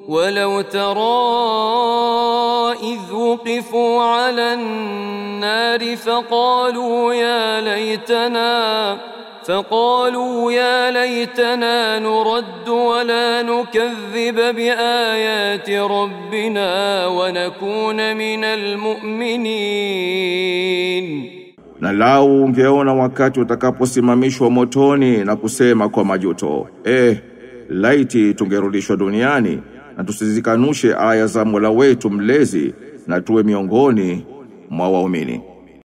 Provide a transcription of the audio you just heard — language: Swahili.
ولو ترى إذ وقفوا على النار فقالوا يا ليتنا نرد ولا نكذب بآيات ربنا ونكون من المؤمنين. Na lau ungeona wakati utakaposimamishwa motoni na kusema kwa majuto, laiti tungerudishwa duniani na tusizikanushe aya za Mola wetu mlezi na tuwe miongoni mwa waumini.